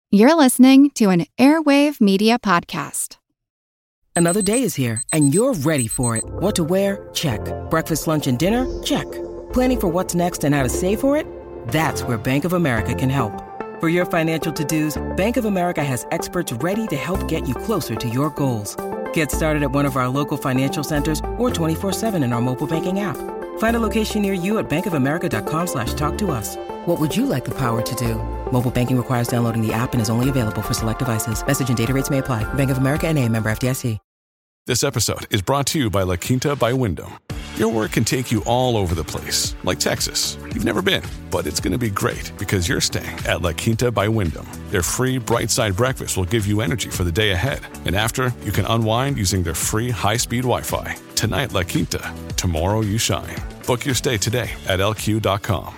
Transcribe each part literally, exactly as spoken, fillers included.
You're listening to an Airwave Media Podcast. Another day is here, and you're ready for it. What to wear? Check. Breakfast, lunch, and dinner? Check. Planning for what's next and how to save for it? That's where Bank of America can help. For your financial to-dos, Bank of America has experts ready to help get you closer to your goals. Get started at one of our local financial centers or twenty-four seven in our mobile banking app. Find a location near you at bankofamerica.com slash talk to us. What would you like the power to do? Mobile banking requires downloading the app and is only available for select devices. Message and data rates may apply. Bank of America N A, member F D I C. This episode is brought to you by La Quinta by Wyndham. Your work can take you all over the place, like Texas. You've never been, but it's going to be great because you're staying at La Quinta by Wyndham. Their free Bright Side breakfast will give you energy for the day ahead. And after, you can unwind using their free high-speed Wi-Fi. Tonight, La Quinta. Tomorrow, you shine. Book your stay today at L Q dot com.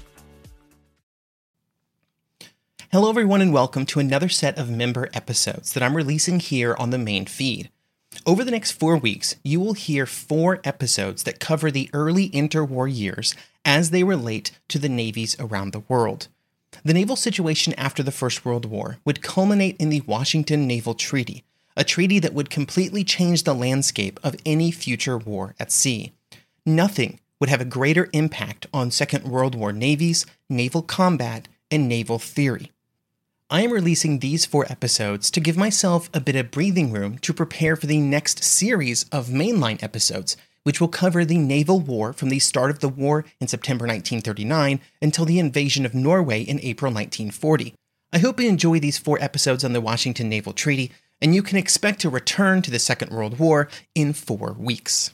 Hello, everyone, and welcome to another set of member episodes that I'm releasing here on the main feed. Over the next four weeks, you will hear four episodes that cover the early interwar years as they relate to the navies around the world. The naval situation after the First World War would culminate in the Washington Naval Treaty, a treaty that would completely change the landscape of any future war at sea. Nothing would have a greater impact on Second World War navies, naval combat, and naval theory. I am releasing these four episodes to give myself a bit of breathing room to prepare for the next series of mainline episodes, which will cover the naval war from the start of the war in September nineteen thirty-nine until the invasion of Norway in April nineteen forty. I hope you enjoy these four episodes on the Washington Naval Treaty, and you can expect to return to the Second World War in four weeks.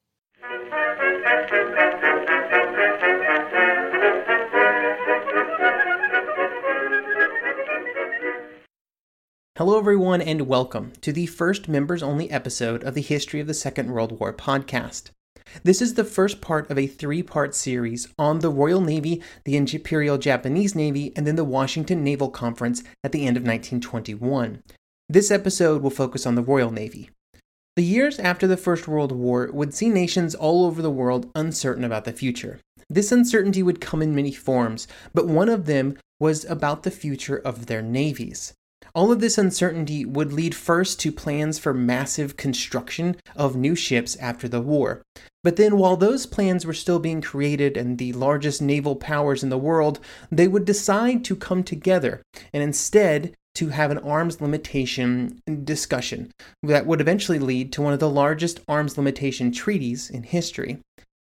Hello, everyone, and welcome to the first members-only episode of the History of the Second World War podcast. This is the first part of a three-part series on the Royal Navy, the Imperial Japanese Navy, and then the Washington Naval Conference at the end of nineteen twenty-one. This episode will focus on the Royal Navy. The years after the First World War would see nations all over the world uncertain about the future. This uncertainty would come in many forms, but one of them was about the future of their navies. All of this uncertainty would lead first to plans for massive construction of new ships after the war. But then while those plans were still being created and the largest naval powers in the world, they would decide to come together and instead to have an arms limitation discussion that would eventually lead to one of the largest arms limitation treaties in history.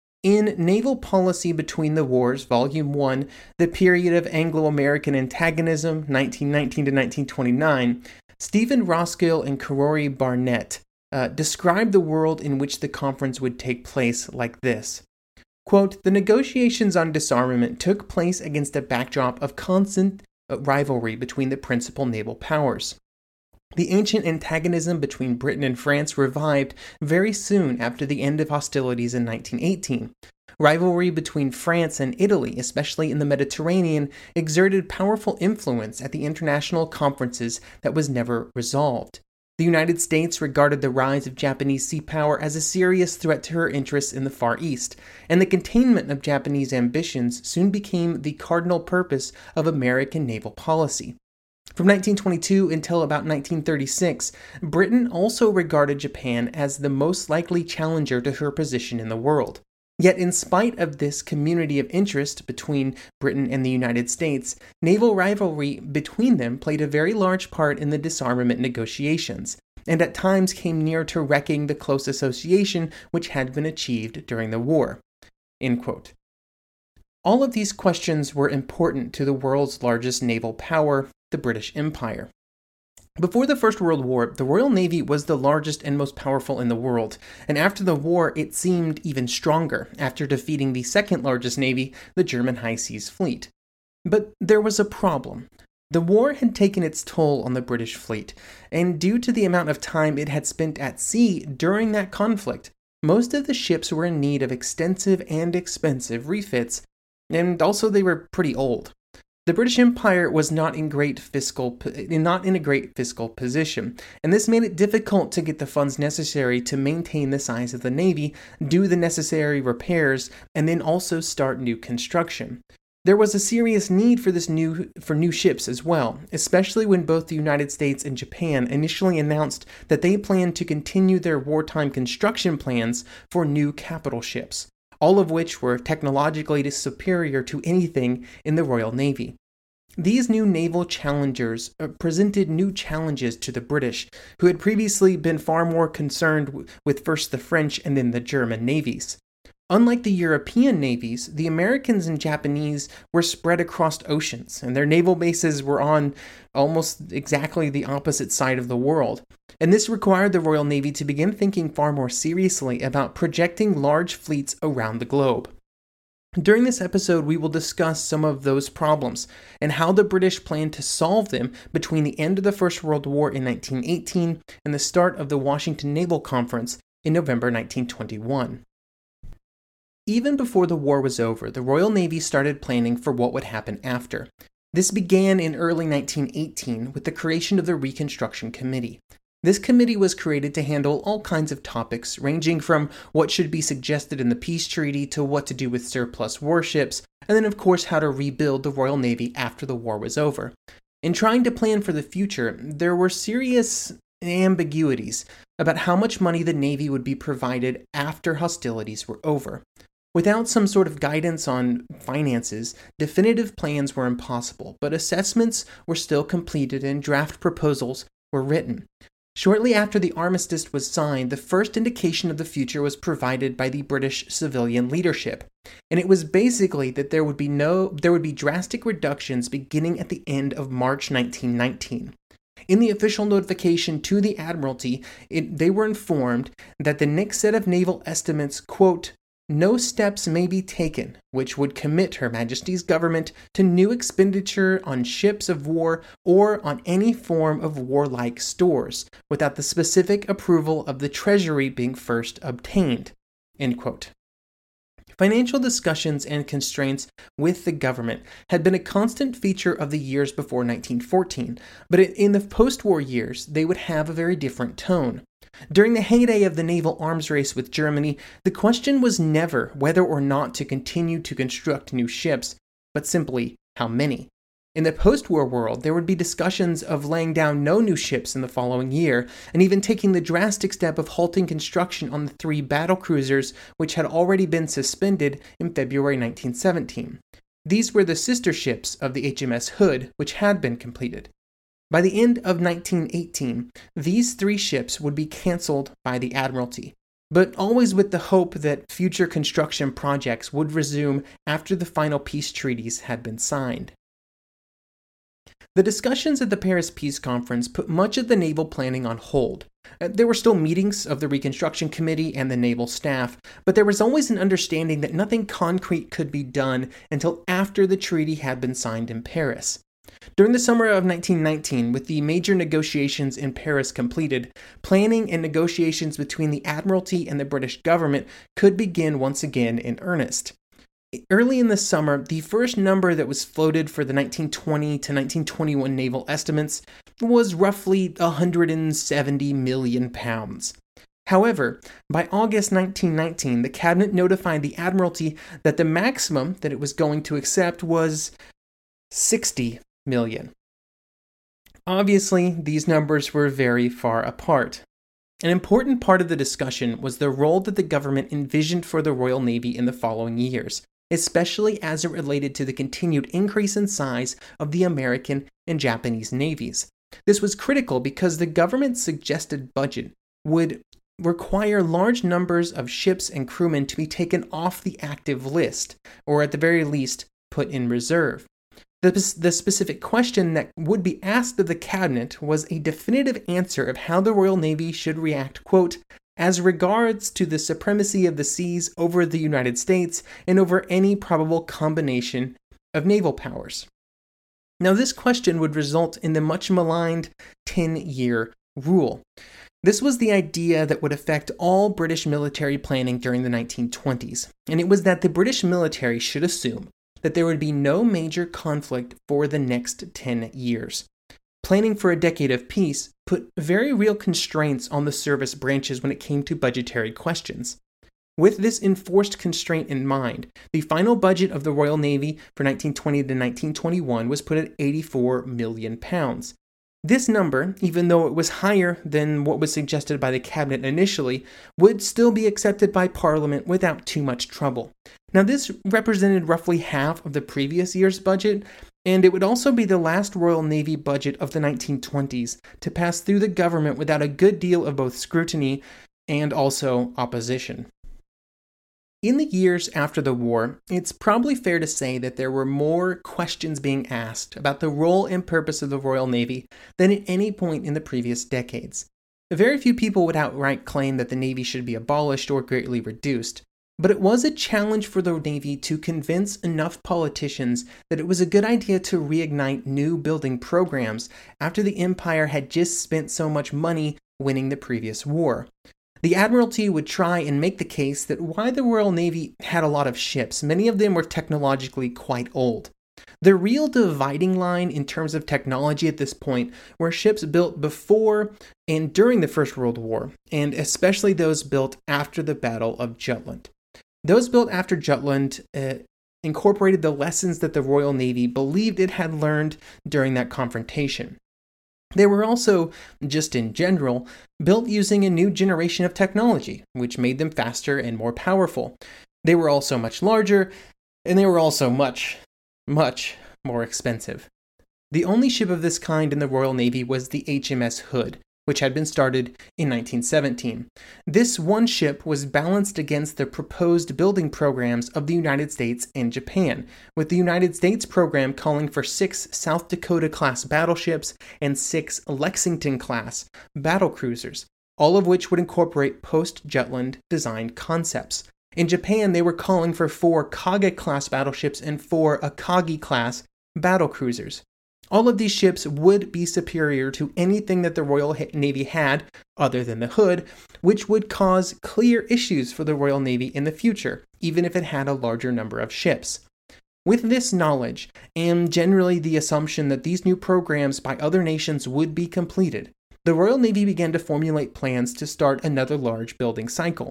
In Naval Policy Between the Wars, Volume one, The Period of Anglo-American Antagonism, nineteen nineteen to nineteen twenty-nine, Stephen Roskill and Karori Barnett uh, describe the world in which the conference would take place like this. Quote, "The negotiations on disarmament took place against a backdrop of constant rivalry between the principal naval powers. The ancient antagonism between Britain and France revived very soon after the end of hostilities in nineteen eighteen. Rivalry between France and Italy, especially in the Mediterranean, exerted powerful influence at the international conferences that was never resolved. The United States regarded the rise of Japanese sea power as a serious threat to her interests in the Far East, and the containment of Japanese ambitions soon became the cardinal purpose of American naval policy. From nineteen twenty-two until about nineteen thirty-six, Britain also regarded Japan as the most likely challenger to her position in the world. Yet in spite of this community of interest between Britain and the United States, naval rivalry between them played a very large part in the disarmament negotiations, and at times came near to wrecking the close association which had been achieved during the war." End quote. All of these questions were important to the world's largest naval power, the British Empire. Before the First World War, the Royal Navy was the largest and most powerful in the world, and after the war it seemed even stronger after defeating the second largest navy, the German High Seas Fleet. But there was a problem. The war had taken its toll on the British fleet, and due to the amount of time it had spent at sea during that conflict, most of the ships were in need of extensive and expensive refits, and also they were pretty old. The British Empire was not in great fiscal, not in a great fiscal position, and this made it difficult to get the funds necessary to maintain the size of the Navy, do the necessary repairs, and then also start new construction. There was a serious need for this new for new ships as well, especially when both the United States and Japan initially announced that they planned to continue their wartime construction plans for new capital ships, all of which were technologically superior to anything in the Royal Navy. These new naval challengers presented new challenges to the British, who had previously been far more concerned with first the French and then the German navies. Unlike the European navies, the Americans and Japanese were spread across oceans, and their naval bases were on almost exactly the opposite side of the world. And this required the Royal Navy to begin thinking far more seriously about projecting large fleets around the globe. During this episode, we will discuss some of those problems and how the British planned to solve them between the end of the First World War in nineteen eighteen and the start of the Washington Naval Conference in November nineteen twenty-one. Even before the war was over, the Royal Navy started planning for what would happen after. This began in early nineteen eighteen with the creation of the Reconstruction Committee. This committee was created to handle all kinds of topics, ranging from what should be suggested in the peace treaty to what to do with surplus warships, and then of course how to rebuild the Royal Navy after the war was over. In trying to plan for the future, there were serious ambiguities about how much money the Navy would be provided after hostilities were over. Without some sort of guidance on finances, definitive plans were impossible, but assessments were still completed and draft proposals were written. Shortly after the armistice was signed, the first indication of the future was provided by the British civilian leadership, and it was basically that there would be no there would be drastic reductions beginning at the end of March nineteen nineteen. In the official notification to the Admiralty, it, they were informed that the next set of naval estimates, quote, "No steps may be taken which would commit Her Majesty's government to new expenditure on ships of war or on any form of warlike stores, without the specific approval of the Treasury being first obtained." End quote. Financial discussions and constraints with the government had been a constant feature of the years before nineteen fourteen, but in the post-war years, they would have a very different tone. During the heyday of the naval arms race with Germany, the question was never whether or not to continue to construct new ships, but simply how many. In the post-war world, there would be discussions of laying down no new ships in the following year, and even taking the drastic step of halting construction on the three battlecruisers which had already been suspended in February nineteen seventeen. These were the sister ships of the H M S Hood, which had been completed. By the end of nineteen eighteen, these three ships would be canceled by the Admiralty, but always with the hope that future construction projects would resume after the final peace treaties had been signed. The discussions at the Paris Peace Conference put much of the naval planning on hold. There were still meetings of the Reconstruction Committee and the naval staff, but there was always an understanding that nothing concrete could be done until after the treaty had been signed in Paris. During the summer of nineteen nineteen, with the major negotiations in Paris completed, planning and negotiations between the Admiralty and the British government could begin once again in earnest. Early in the summer, the first number that was floated for the nineteen twenty to nineteen twenty-one naval estimates was roughly one hundred seventy million pounds. However, by August nineteen nineteen, the Cabinet notified the Admiralty that the maximum that it was going to accept was sixty million. Obviously, these numbers were very far apart. An important part of the discussion was the role that the government envisioned for the Royal Navy in the following years, especially as it related to the continued increase in size of the American and Japanese navies. This was critical because the government's suggested budget would require large numbers of ships and crewmen to be taken off the active list, or at the very least, put in reserve. The, the specific question that would be asked of the Cabinet was a definitive answer of how the Royal Navy should react, quote, "as regards to the supremacy of the seas over the United States and over any probable combination of naval powers." Now, this question would result in the much maligned ten-year rule. This was the idea that would affect all British military planning during the nineteen twenties, and it was that the British military should assume that there would be no major conflict for the next ten years. Planning for a decade of peace put very real constraints on the service branches when it came to budgetary questions. With this enforced constraint in mind, the final budget of the Royal Navy for nineteen twenty to nineteen twenty-one was put at eighty-four million pounds. This number, even though it was higher than what was suggested by the cabinet initially, would still be accepted by Parliament without too much trouble. Now, this represented roughly half of the previous year's budget, and it would also be the last Royal Navy budget of the nineteen twenties to pass through the government without a good deal of both scrutiny and also opposition. In the years after the war, it's probably fair to say that there were more questions being asked about the role and purpose of the Royal Navy than at any point in the previous decades. Very few people would outright claim that the Navy should be abolished or greatly reduced, but it was a challenge for the Navy to convince enough politicians that it was a good idea to reignite new building programs after the Empire had just spent so much money winning the previous war. The Admiralty would try and make the case that while the Royal Navy had a lot of ships, many of them were technologically quite old. The real dividing line in terms of technology at this point were ships built before and during the First World War, and especially those built after the Battle of Jutland. Those built after Jutland uh, incorporated the lessons that the Royal Navy believed it had learned during that confrontation. They were also, just in general, built using a new generation of technology, which made them faster and more powerful. They were also much larger, and they were also much, much more expensive. The only ship of this kind in the Royal Navy was the H M S Hood, which had been started in nineteen seventeen. This one ship was balanced against the proposed building programs of the United States and Japan, with the United States program calling for six South Dakota-class battleships and six Lexington-class battlecruisers, all of which would incorporate post-Jutland design concepts. In Japan, they were calling for four Kage-class battleships and four Akagi-class battlecruisers. All of these ships would be superior to anything that the Royal Navy had, other than the Hood, which would cause clear issues for the Royal Navy in the future, even if it had a larger number of ships. With this knowledge, and generally the assumption that these new programs by other nations would be completed, the Royal Navy began to formulate plans to start another large building cycle.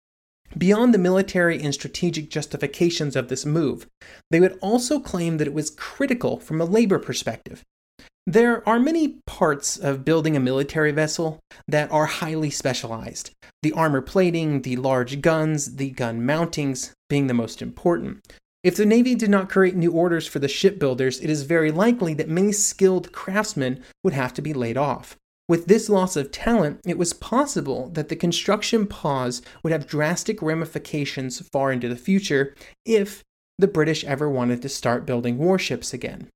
Beyond the military and strategic justifications of this move, they would also claim that it was critical from a labor perspective. There are many parts of building a military vessel that are highly specialized, the armor plating, the large guns, the gun mountings being the most important. If the Navy did not create new orders for the shipbuilders, it is very likely that many skilled craftsmen would have to be laid off. With this loss of talent, it was possible that the construction pause would have drastic ramifications far into the future if the British ever wanted to start building warships again.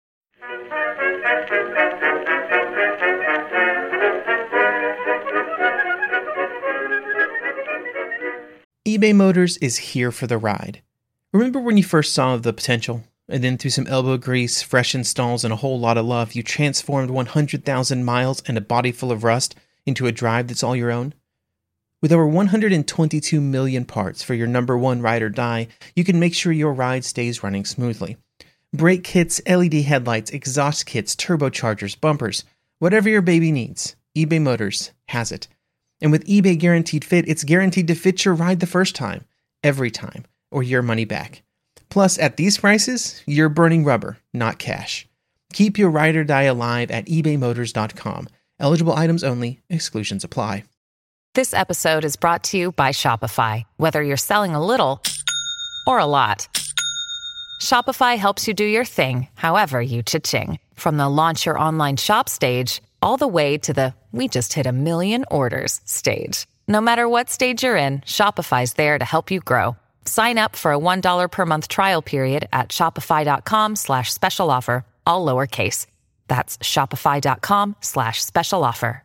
eBay Motors is here for the ride. Remember when you first saw the potential? And then through some elbow grease, fresh installs, and a whole lot of love, you transformed one hundred thousand miles and a body full of rust into a drive that's all your own? With over one hundred twenty-two million parts for your number one ride or die, you can make sure your ride stays running smoothly. Brake kits, L E D headlights, exhaust kits, turbochargers, bumpers, whatever your baby needs, eBay Motors has it. And with eBay Guaranteed Fit, it's guaranteed to fit your ride the first time, every time, or your money back. Plus, at these prices, you're burning rubber, not cash. Keep your ride or die alive at ebay motors dot com. Eligible items only. Exclusions apply. This episode is brought to you by Shopify. Whether you're selling a little or a lot, Shopify helps you do your thing, however you cha-ching. From the launch your online shop stage, all the way to the we just hit a million orders stage. No matter what stage you're in, Shopify's there to help you grow. Sign up for a one dollar per month trial period at shopify.com slash special offer, all lowercase. That's shopify.com slash special offer.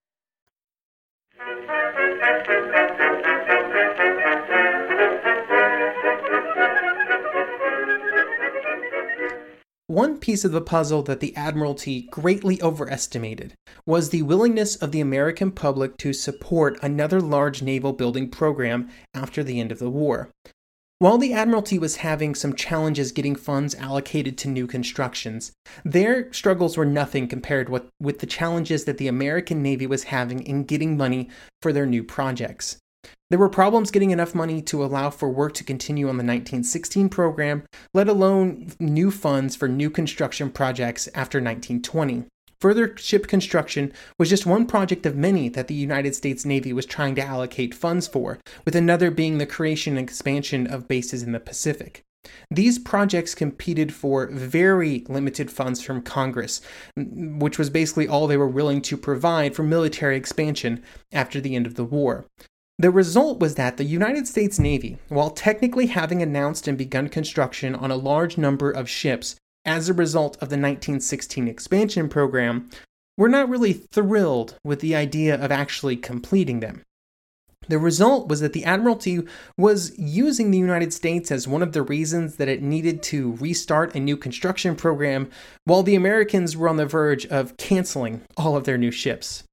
One piece of the puzzle that the Admiralty greatly overestimated was the willingness of the American public to support another large naval building program after the end of the war. While the Admiralty was having some challenges getting funds allocated to new constructions, their struggles were nothing compared with, with the challenges that the American Navy was having in getting money for their new projects. There were problems getting enough money to allow for work to continue on the nineteen sixteen program, let alone new funds for new construction projects after nineteen twenty. Further ship construction was just one project of many that the United States Navy was trying to allocate funds for, with another being the creation and expansion of bases in the Pacific. These projects competed for very limited funds from Congress, which was basically all they were willing to provide for military expansion after the end of the war. The result was that the United States Navy, while technically having announced and begun construction on a large number of ships as a result of the nineteen sixteen expansion program, were not really thrilled with the idea of actually completing them. The result was that the Admiralty was using the United States as one of the reasons that it needed to restart a new construction program, while the Americans were on the verge of canceling all of their new ships.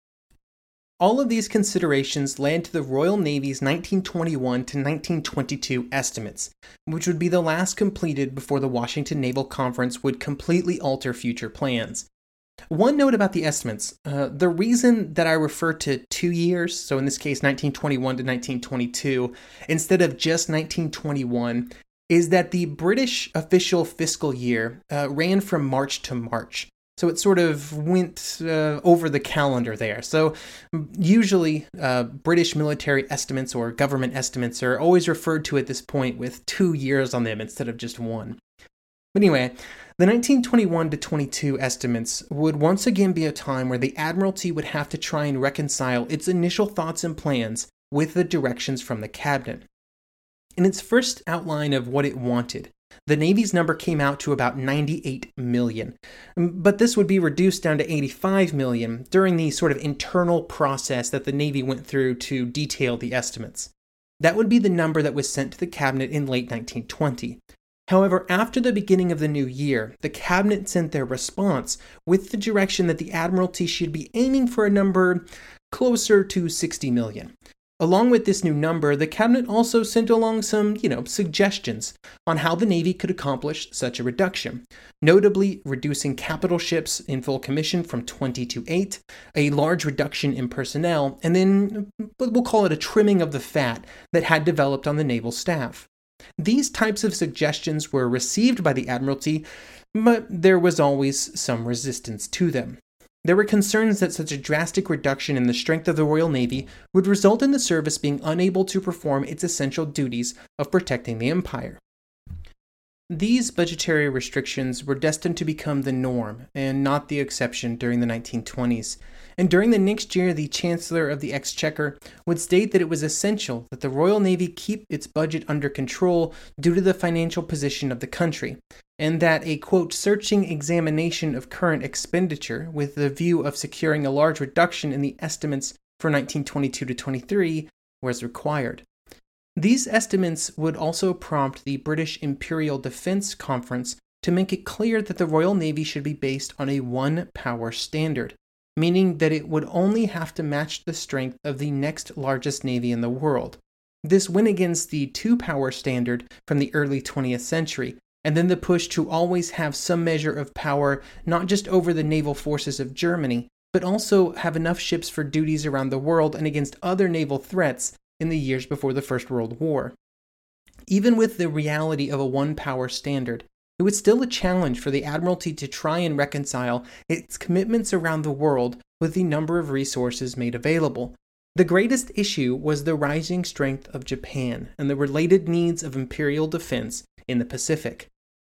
All of these considerations led to the Royal Navy's nineteen twenty-one to nineteen twenty-two estimates, which would be the last completed before the Washington Naval Conference would completely alter future plans. One note about the estimates, uh, the reason that I refer to two years, so in this case nineteen twenty-one to nineteen twenty-two, instead of just nineteen twenty-one, is that the British official fiscal year uh, ran from March to March. So it sort of went uh, over the calendar there. So usually uh, British military estimates or government estimates are always referred to at this point with two years on them instead of just one. But anyway, the nineteen twenty-one to twenty-two estimates would once again be a time where the Admiralty would have to try and reconcile its initial thoughts and plans with the directions from the cabinet. In its first outline of what it wanted, the Navy's number came out to about ninety-eight million, but this would be reduced down to eighty-five million during the sort of internal process that the Navy went through to detail the estimates. That would be the number that was sent to the cabinet in late nineteen twenty. However, after the beginning of the new year, the cabinet sent their response with the direction that the Admiralty should be aiming for a number closer to sixty million. Along with this new number, the cabinet also sent along some, you know, suggestions on how the Navy could accomplish such a reduction, notably reducing capital ships in full commission from twenty to eight, a large reduction in personnel, and then we'll call it a trimming of the fat that had developed on the naval staff. These types of suggestions were received by the Admiralty, but there was always some resistance to them. There were concerns that such a drastic reduction in the strength of the Royal Navy would result in the service being unable to perform its essential duties of protecting the Empire. These budgetary restrictions were destined to become the norm and not the exception during the nineteen twenties, and during the next year the Chancellor of the Exchequer would state that it was essential that the Royal Navy keep its budget under control due to the financial position of the country, and that a, quote, searching examination of current expenditure with the view of securing a large reduction in the estimates for nineteen twenty-two to twenty-three was required. These estimates would also prompt the British Imperial Defence Conference to make it clear that the Royal Navy should be based on a one-power standard, meaning that it would only have to match the strength of the next largest navy in the world. This went against the two-power standard from the early twentieth century, and then the push to always have some measure of power not just over the naval forces of Germany, but also have enough ships for duties around the world and against other naval threats in the years before the First World War. Even with the reality of a one-power standard, it was still a challenge for the Admiralty to try and reconcile its commitments around the world with the number of resources made available. The greatest issue was the rising strength of Japan and the related needs of imperial defense in the Pacific.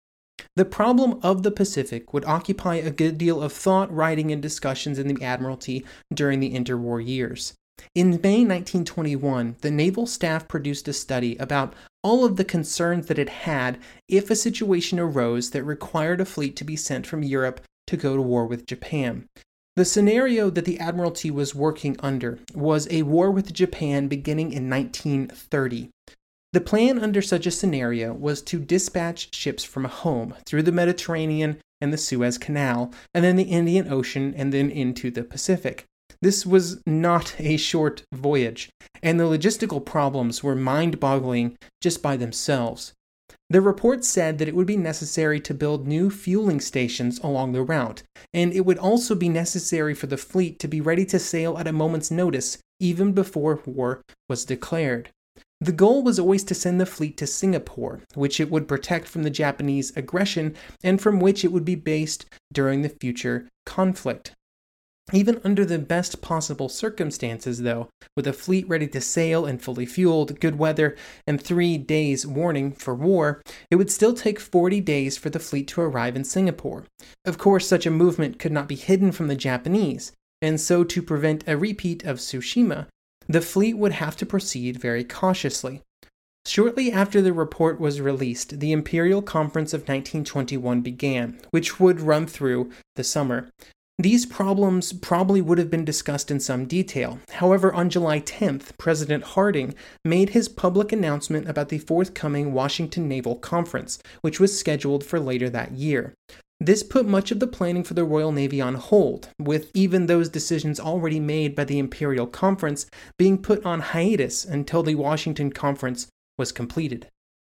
The problem of the Pacific would occupy a good deal of thought, writing, and discussions in the Admiralty during the interwar years. In May nineteen twenty-one, the naval staff produced a study about all of the concerns that it had if a situation arose that required a fleet to be sent from Europe to go to war with Japan. The scenario that the Admiralty was working under was a war with Japan beginning in nineteen thirty. The plan under such a scenario was to dispatch ships from home through the Mediterranean and the Suez Canal, and then the Indian Ocean, and then into the Pacific. This was not a short voyage, and the logistical problems were mind-boggling just by themselves. The report said that it would be necessary to build new fueling stations along the route, and it would also be necessary for the fleet to be ready to sail at a moment's notice, even before war was declared. The goal was always to send the fleet to Singapore, which it would protect from the Japanese aggression and from which it would be based during the future conflict. Even under the best possible circumstances, though, with a fleet ready to sail and fully fueled, good weather, and three days warning for war, it would still take forty days for the fleet to arrive in Singapore. Of course, such a movement could not be hidden from the Japanese, and so to prevent a repeat of Tsushima, the fleet would have to proceed very cautiously. Shortly after the report was released, the Imperial Conference of nineteen twenty-one began, which would run through the summer. These problems probably would have been discussed in some detail. However, on July tenth, President Harding made his public announcement about the forthcoming Washington Naval Conference, which was scheduled for later that year. This put much of the planning for the Royal Navy on hold, with even those decisions already made by the Imperial Conference being put on hiatus until the Washington Conference was completed.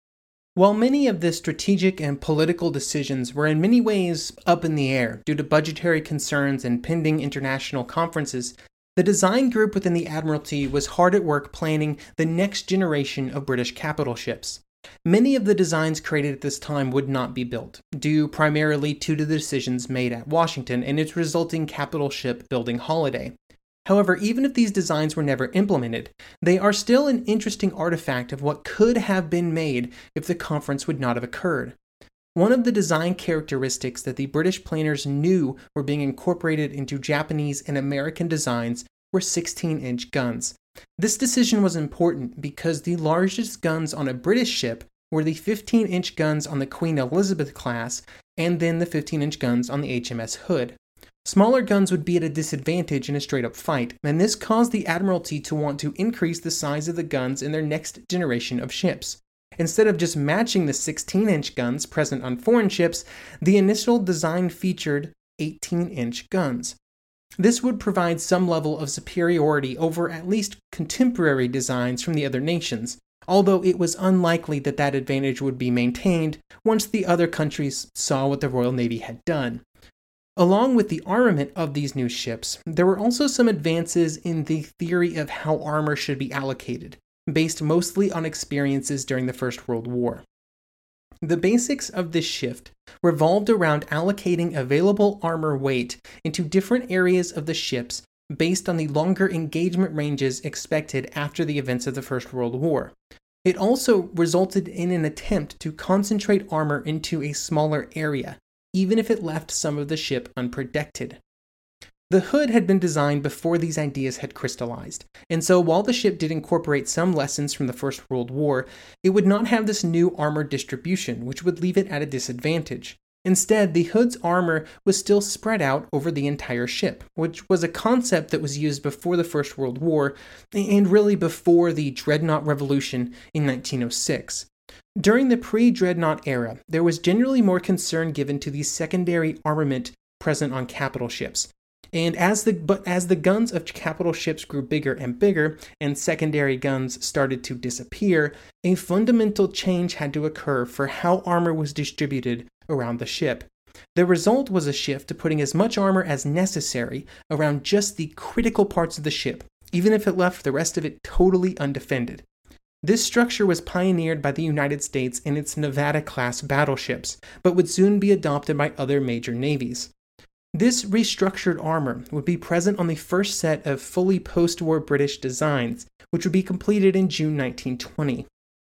While many of the strategic and political decisions were in many ways up in the air due to budgetary concerns and pending international conferences, the design group within the Admiralty was hard at work planning the next generation of British capital ships. Many of the designs created at this time would not be built, due primarily to the decisions made at Washington and its resulting capital ship building holiday. However, even if these designs were never implemented, they are still an interesting artifact of what could have been made if the conference would not have occurred. One of the design characteristics that the British planners knew were being incorporated into Japanese and American designs were sixteen-inch guns. This decision was important because the largest guns on a British ship were the fifteen-inch guns on the Queen Elizabeth class and then the fifteen-inch guns on the H M S Hood. Smaller guns would be at a disadvantage in a straight-up fight, and this caused the Admiralty to want to increase the size of the guns in their next generation of ships. Instead of just matching the sixteen-inch guns present on foreign ships, the initial design featured eighteen-inch guns. This would provide some level of superiority over at least contemporary designs from the other nations, although it was unlikely that that advantage would be maintained once the other countries saw what the Royal Navy had done. Along with the armament of these new ships, there were also some advances in the theory of how armor should be allocated, based mostly on experiences during the First World War. The basics of this shift revolved around allocating available armor weight into different areas of the ships based on the longer engagement ranges expected after the events of the First World War. It also resulted in an attempt to concentrate armor into a smaller area, even if it left some of the ship unprotected. The hood had been designed before these ideas had crystallized, and so while the ship did incorporate some lessons from the First World War, it would not have this new armor distribution, which would leave it at a disadvantage. Instead, the hood's armor was still spread out over the entire ship, which was a concept that was used before the First World War, and really before the Dreadnought Revolution in nineteen oh six. During the pre-Dreadnought era, there was generally more concern given to the secondary armament present on capital ships. And as the but as the guns of capital ships grew bigger and bigger, and secondary guns started to disappear, a fundamental change had to occur for how armor was distributed around the ship. The result was a shift to putting as much armor as necessary around just the critical parts of the ship, even if it left the rest of it totally undefended. This structure was pioneered by the United States in its Nevada-class battleships, but would soon be adopted by other major navies. This restructured armor would be present on the first set of fully post-war British designs, which would be completed in June nineteen twenty.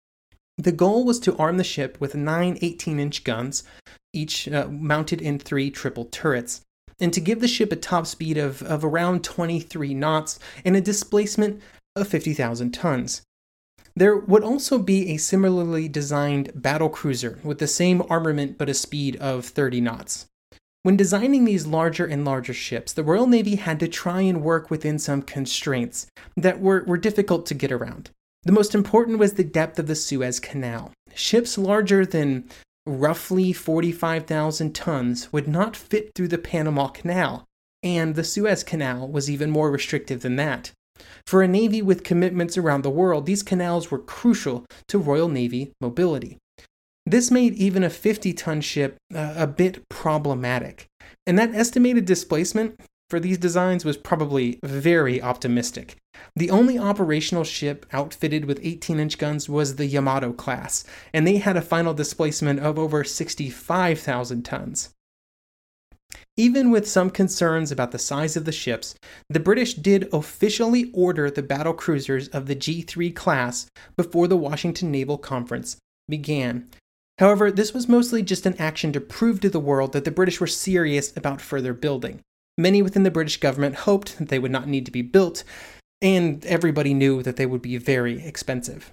The goal was to arm the ship with nine eighteen-inch guns, each uh, mounted in three triple turrets, and to give the ship a top speed of, of around twenty-three knots and a displacement of fifty thousand tons. There would also be a similarly designed battlecruiser with the same armament but a speed of thirty knots. When designing these larger and larger ships, the Royal Navy had to try and work within some constraints that were, were difficult to get around. The most important was the depth of the Suez Canal. Ships larger than roughly forty-five thousand tons would not fit through the Panama Canal, and the Suez Canal was even more restrictive than that. For a navy with commitments around the world, these canals were crucial to Royal Navy mobility. This made even a fifty-ton ship uh, a bit problematic, and that estimated displacement for these designs was probably very optimistic. The only operational ship outfitted with eighteen-inch guns was the Yamato class, and they had a final displacement of over sixty-five thousand tons. Even with some concerns about the size of the ships, the British did officially order the battle cruisers of the G three class before the Washington Naval Conference began. However, this was mostly just an action to prove to the world that the British were serious about further building. Many within the British government hoped that they would not need to be built, and everybody knew that they would be very expensive.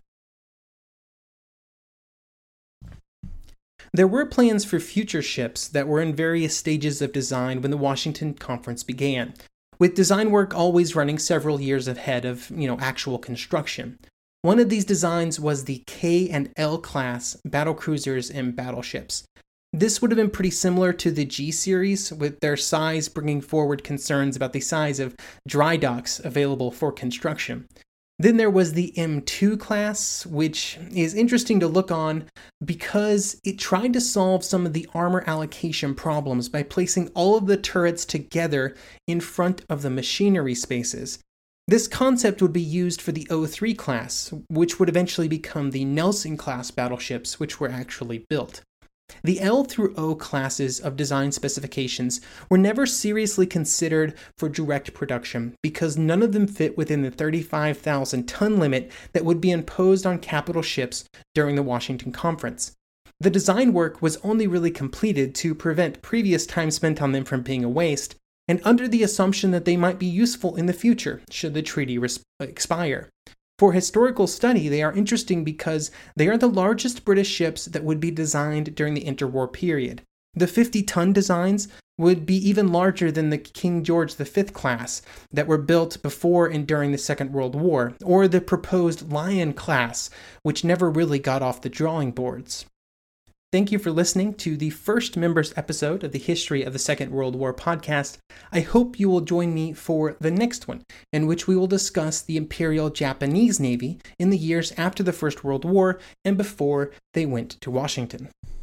There were plans for future ships that were in various stages of design when the Washington Conference began, with design work always running several years ahead of, you know, actual construction. One of these designs was the K and L class battle cruisers and battleships. This would have been pretty similar to the G series, with their size bringing forward concerns about the size of dry docks available for construction. Then there was the M two class, which is interesting to look on because it tried to solve some of the armor allocation problems by placing all of the turrets together in front of the machinery spaces. This concept would be used for the O three class, which would eventually become the Nelson class battleships, which were actually built. The L through O classes of design specifications were never seriously considered for direct production because none of them fit within the thirty-five thousand ton limit that would be imposed on capital ships during the Washington Conference. The design work was only really completed to prevent previous time spent on them from being a waste, and under the assumption that they might be useful in the future should the treaty res- expire. For historical study, they are interesting because they are the largest British ships that would be designed during the interwar period. The fifty-ton designs would be even larger than the King George the Fifth class that were built before and during the Second World War, or the proposed Lion class, which never really got off the drawing boards. Thank you for listening to the first members episode of the History of the Second World War podcast. I hope you will join me for the next one, in which we will discuss the Imperial Japanese Navy in the years after the First World War and before they went to Washington.